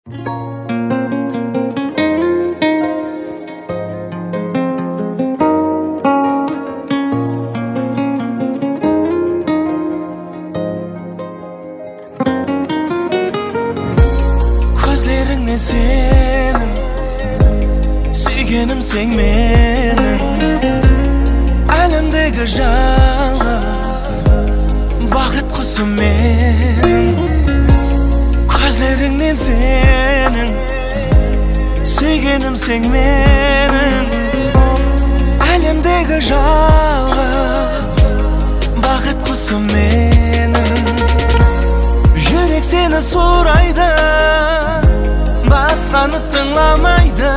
Gözlerin senin, suygenim sen menin, alemdeki жалғыз бақыт құсым менің. Gözlerin senin, suygenim sen menin, alemdeki жалғыз бақыт құсым менің. Жүрек seni сұрайды, басқаны тыңламайды,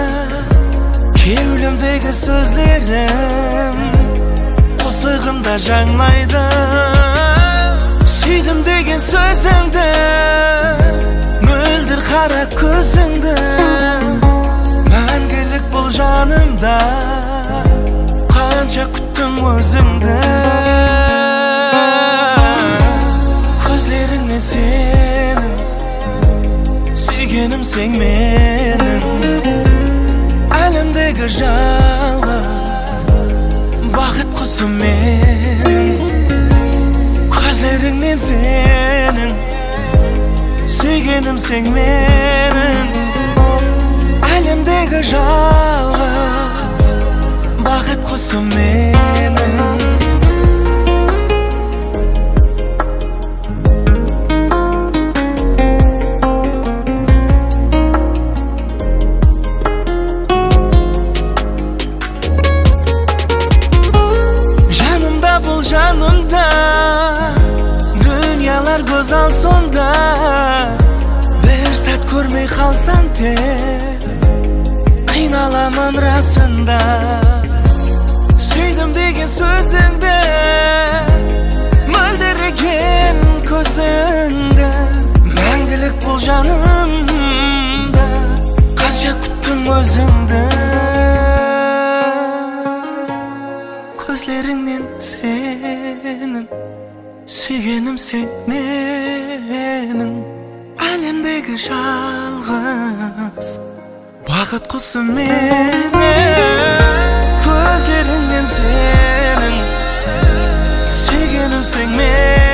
кеудемдегі сөздерім қосығымда жаңлайды. Сүйдім деген сөзіңді, мөлдір қара көзіңді, мәңгілік бұл жанымда, қанша күттім өзіңді. Көздеріңе сенің, сүйгенім сен менің, әлемдегі жалғыз бақыт құсым менің. Gözlerin senin, suygenim sen menin, alemdeki жалғыз бақыт құсым менің. Бұл жанымда дүниялар көз алсонда, бір сәт көрмей қалсам те қиналамын расында. Сүйдім деген сөзіңді, мөлдіреген көзіңді, мәңгілік бұл жанымда, қанша күттім өзіңді. Gözlerinden senin, suygenim sen menin, alemdeki жалғыз бақыт құсым менің. Gözlerinden senin, suygenim sen menin,